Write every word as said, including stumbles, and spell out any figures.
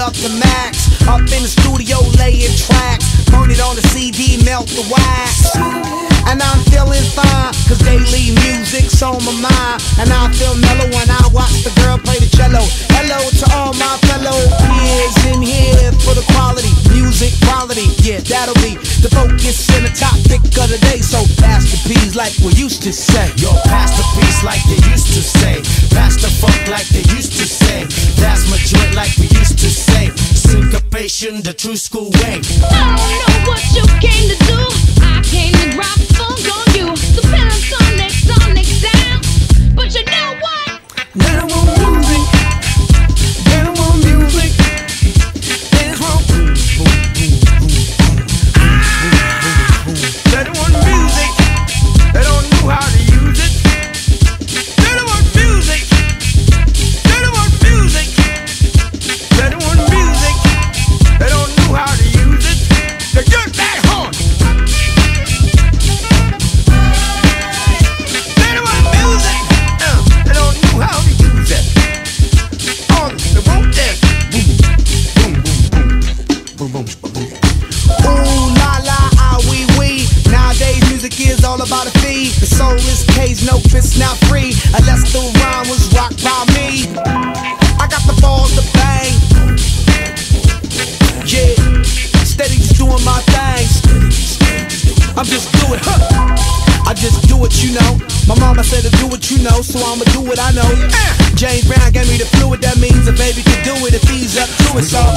up to max. Up in the studio laying tracks. Burn it on the C D, melt the wax. And I'm feeling fine, cause daily music's on my mind. And I feel mellow when I watch the girl play the cello. Hello to all my fellow peers in here for the quality, music quality. Yeah, that'll be the focus and the topic of the day. So pass the peas like we used to say. Yo, pass the peace like they used to say. Pass the funk like they used to say. That's my joint like we used to say. Syncopation, the true school way. I don't know what you came to do. I came to drop funk on you. The Panasonic, sonic sound. But you know what? They don't want music. They don't want music. They just want boom, boom, boom, boom, boom. They don't want music. They don't know how to use it. They don't want music. They don't want music. They don't want music. They don't know how to use it. They get that horn. They don't want music. Uh, they don't know how to use it. Oh, they want that. Boom, boom, boom, boom, boom, boom. Ooh la la, ah wee wee. Nowadays music is all about a fee. The soul is caged, no, it's not free unless the rhyme was rocked by me. I got the balls to bang. Yeah, steady just doing my thing. I'm just doing, huh? I just do what you know. My mama said to do what you know, so I'ma do what I know. James Brown gave me the fluid, that means a baby can do it if he's up to it. So